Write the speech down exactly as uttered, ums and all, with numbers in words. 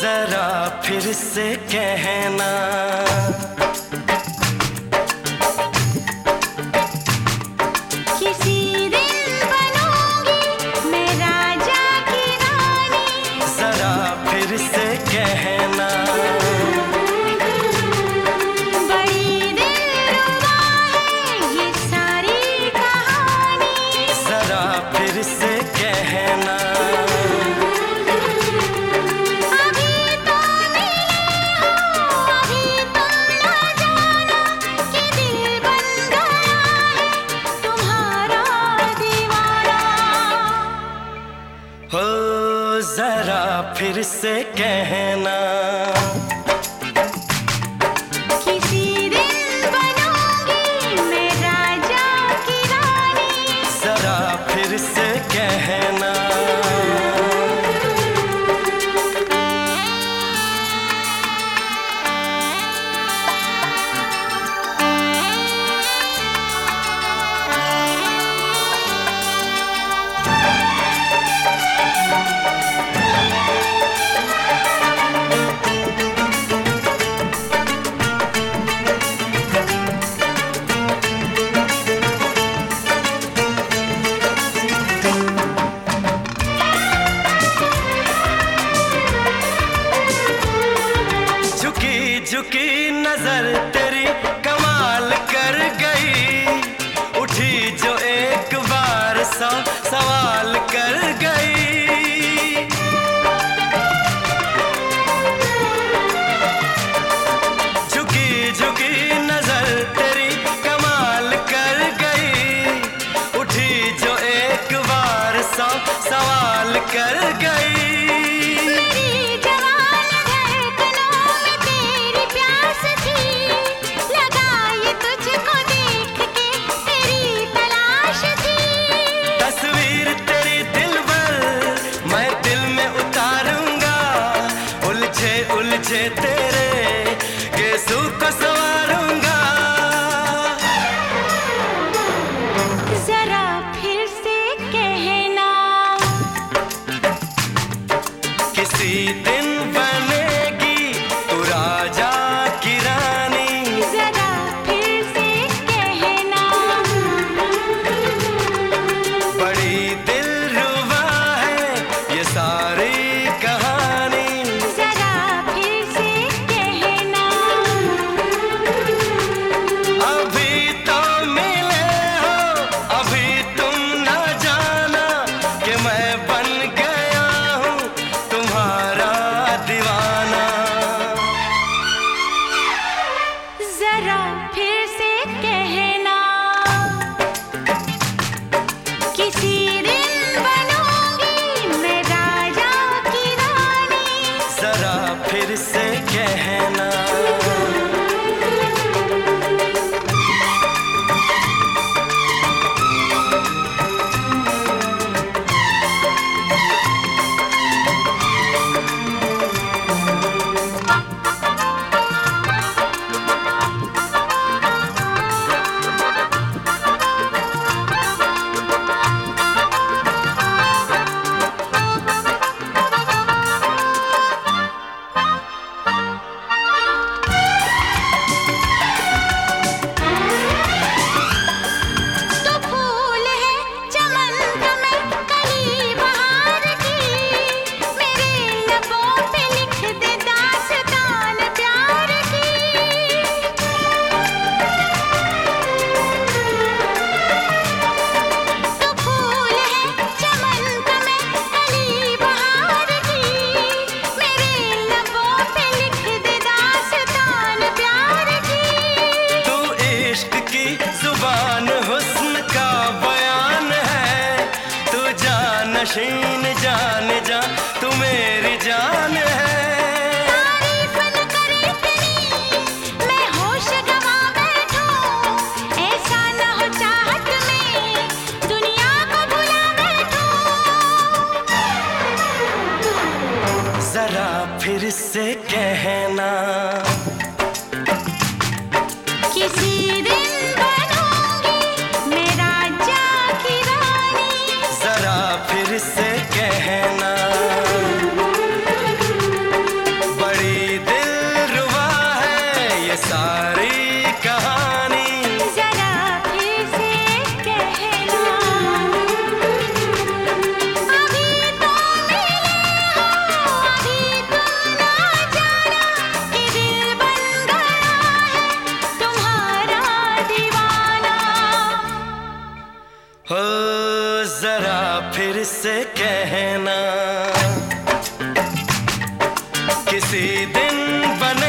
जरा फिर से कहना, किसी दिन बनूंगी मैं राजा की रानी। जरा फिर से कहना, बड़ी दिलरुबा है ये सारी कहानी। जरा फिर से कहना, हो जरा फिर से कहना, किसी दिन बनूंगी मैं राजा की रानी। जरा फिर से कहना, झुकी नजर तेरी कमाल कर गई, उठी जो एक बार सौ सवाल कर गई। झुकी झुकी नजर तेरी कमाल कर गई, उठी जो एक बार सौ सवाल कर गई। उलझे तेरे गेसू को सवारूंगा, जरा फिर से कहना, किसी दिन बनेगी तू राजा की रानी। जरा फिर से कहना, बड़ी दिलरुबा है ये सारी कहानी। जरा फिर से कहना, किसी दिन बनूंगी मैं राजा की रानी। जरा फिर से कहना, जुबान हुस्न का बयान है, तू जानशीन जान जा तू मेरी जान है। तारीफ न करे इतनी मैं होश गंवा बैठूं, ऐसा न हो चाहत में दुनिया को भुला बैठूं। जरा फिर से कहना, किसी दिन बनूंगी मैं राजा की रानी। जरा फिर से कहना, किसी दिन बन